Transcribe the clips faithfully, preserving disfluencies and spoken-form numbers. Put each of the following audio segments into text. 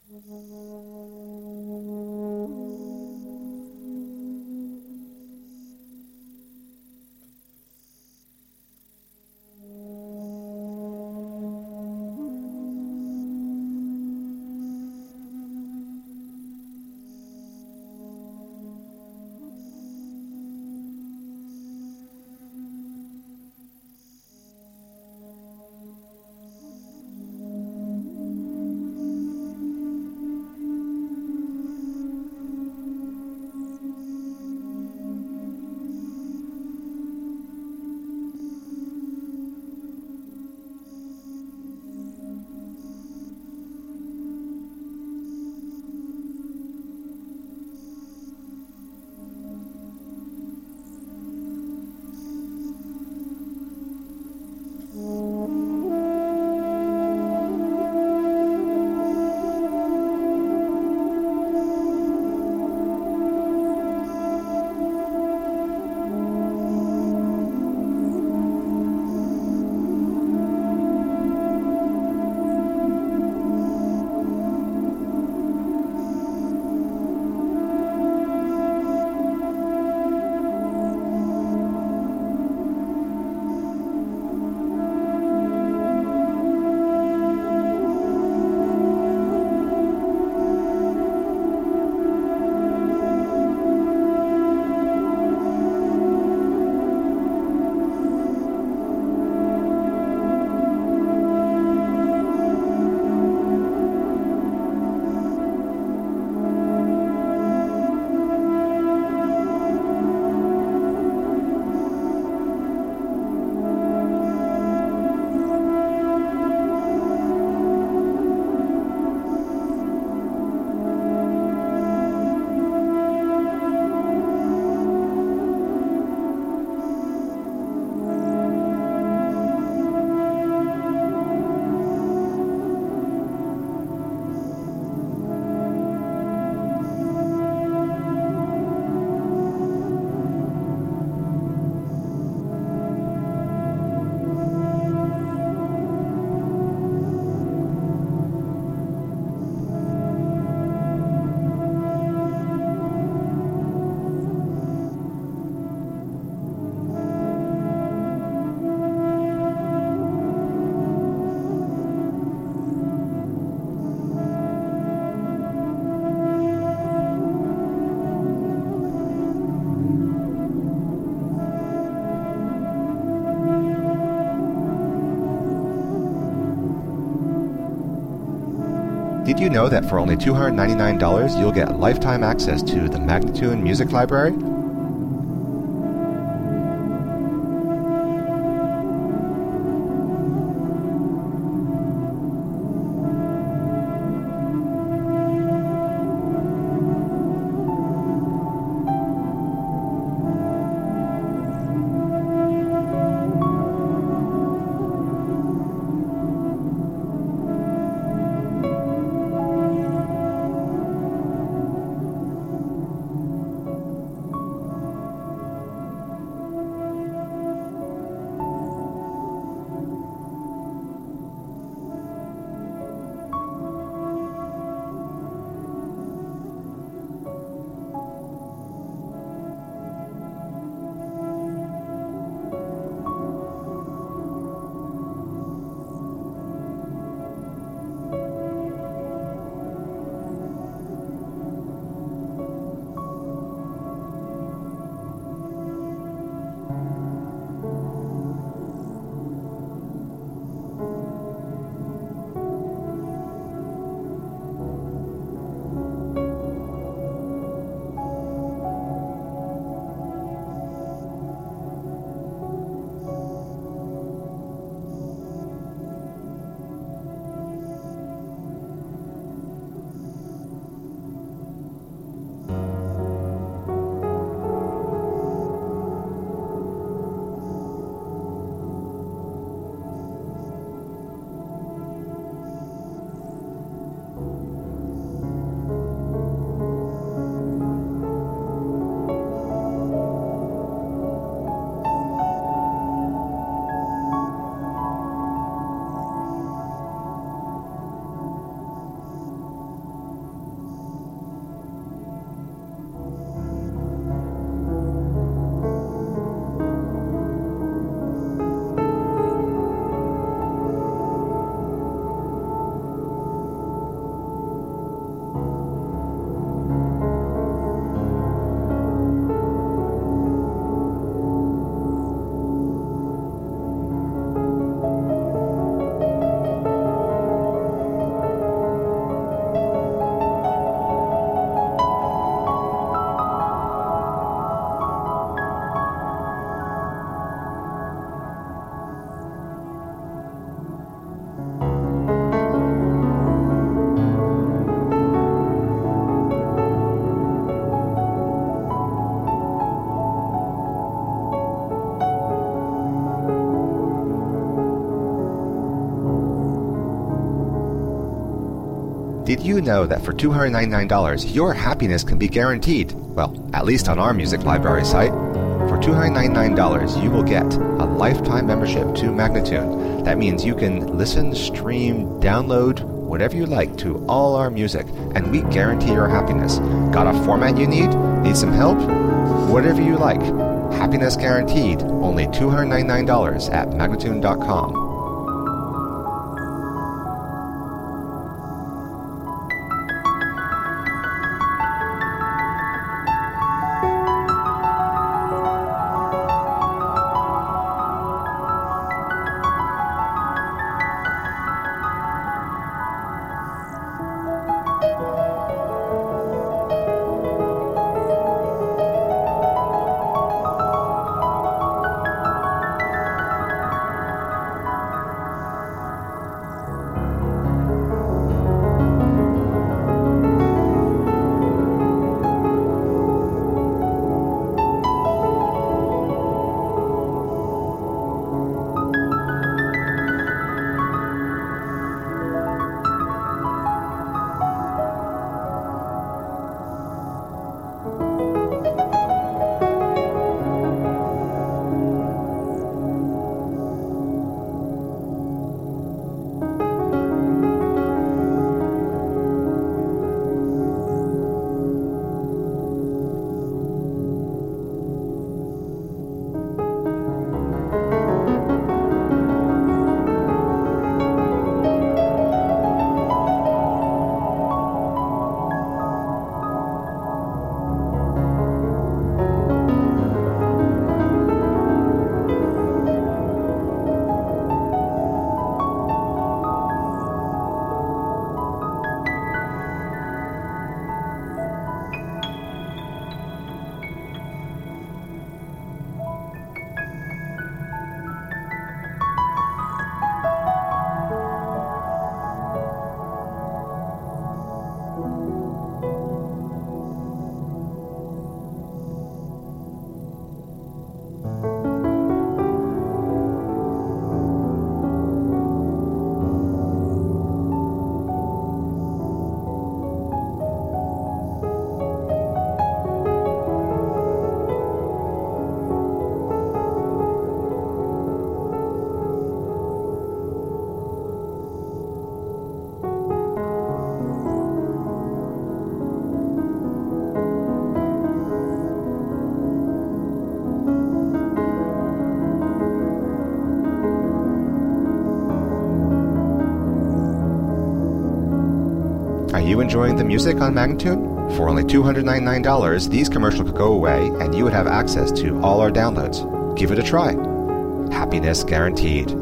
Did you know that for only two hundred ninety-nine dollars you'll get lifetime access to the Magnatune Music Library? Did you know that for two hundred ninety-nine dollars, your happiness can be guaranteed? Well, at least on our music library site. For two hundred ninety-nine dollars, you will get a lifetime membership to Magnatune. That means you can listen, stream, download, whatever you like to all our music, and we guarantee your happiness. Got a format you need? Need some help? Whatever you like. Happiness guaranteed. Only two hundred ninety-nine dollars at magnatune dot com. Are you enjoying the music on Magnatune? For only two hundred ninety-nine dollars, these commercials could go away and you would have access to all our downloads. Give it a try. Happiness guaranteed.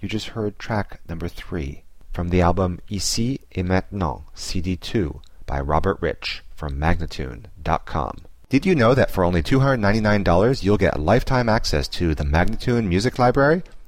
You just heard track number three from the album Ici et Maintenant, C D two, by Robert Rich from Magnatune dot com. Did you know that for only two hundred ninety-nine dollars you'll get lifetime access to the Magnatune Music Library?